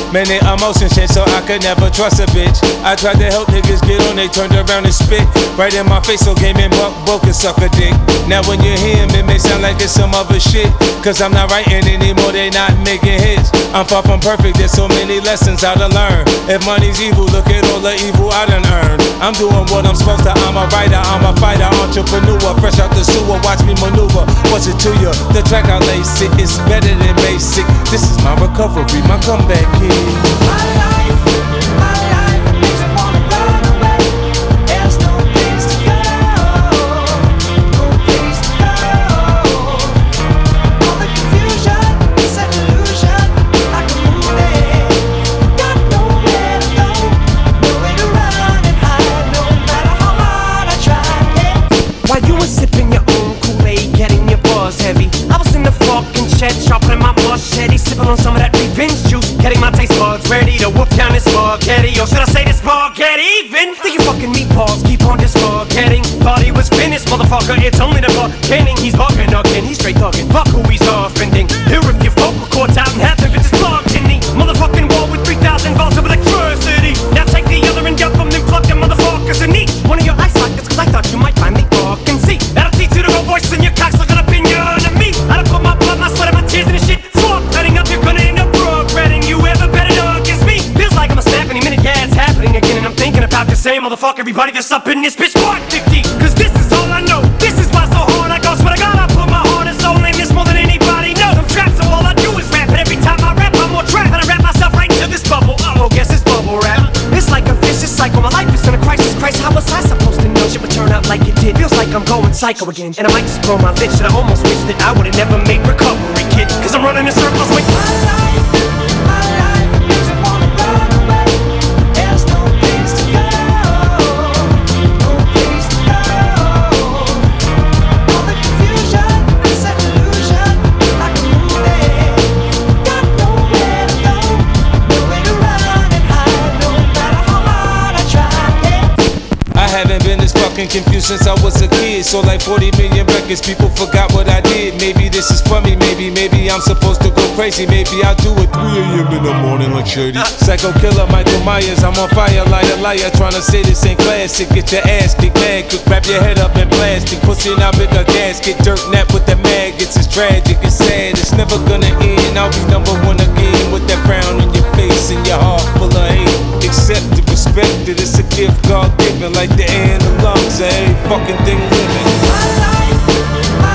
Many emotions change, so I could never trust a bitch. I tried to help niggas get on, they turned around and spit right in my face, so game and buck and suck a dick. Now when you hear him, it may sound like it's some other shit, cause I'm not writing anymore, they not making hits. I'm far from perfect, there's so many lessons I done learn. If money's evil, look at all the evil I done earned. I'm doing what I'm supposed to, I'm a writer, I'm a fighter, entrepreneur, fresh out the sewer, watch me maneuver. What's it to you? The track I lace it, it's better than basic. This is my recovery, my comeback kid. My life makes me wanna run away. There's no place to go, no place to go. All the confusion is an illusion, like a movie. Got nowhere to go, nowhere to run and hide, no matter how hard I try. Yeah. While you were sipping your own Kool-Aid, getting your buzz heavy, I was in the fucking shed, sharpening my machete, sipping on some of that revenge juice, getting my taste buds ready to whoop down this spaghetti. Or should I say this spaghetti even? Think you fucking meatballs, keep on this spaghetti. Thought he was finished, motherfucker, it's only the beginning. He's bugging again, he's straight thugging. Fuck who he's offending. Here if your vocal cords out and half the bitches plugged in the motherfucking wall with 3,000 volts of electricity. Now take the other and dump them, then plug them motherfuckers in each one of your eye sockets, cause I thought you might finally fucking see. That'll teach you to go voice in your cocks looking up in your enemy. I done put my blood, my sweat, and my tears in this shit. Fuck cutting up, you're gonna end up regretting you ever better know against me. Feels like I'm a snap any minute, yeah, it's happening again. And I'm thinking about the same motherfucker, everybody that's up in this bitch. Fuck 50, cause this is all I know. This is why so hard I go. Swear to God, I put my heart and soul in this more than anybody knows. I'm trapped, so all I do is rap. And every time I rap, I'm more trapped. And I wrap myself right into this bubble. Oh, guess it's bubble wrap. It's like a vicious cycle. My life is in a crisis. Christ, how was I supposed to know shit would turn out like it did? Feels like I'm going psycho again. And I might just blow my lid. Shit, I almost wish that I would've never made recovery, kid. Cause I'm running in circles with My life makes me wanna run away. There's no place to go, no place to go. All the confusion is an illusion, like a movie. Got nowhere to go, nowhere to run and hide, no matter how hard I try. Yeah. I haven't been this fucking confused since I was a kid. So like 40 million records, people forgot what I did. Maybe this is for me, maybe I'm supposed to go crazy. Maybe I'll do it 3 a.m. in the morning like Shady. Psycho killer Michael Myers, I'm on fire, liar, trying to say this ain't classic. Get your ass kicked, mad, cook, wrap your head up in plastic. Pussy in out in a gasket, dirt nap with the maggots. It's tragic, it's sad, it's never gonna end. I'll be #1 again with that frown on your face and your heart full of hate. Accept it, respect it, it's a gift God given, like the air and the lungs of every fucking thing living. My life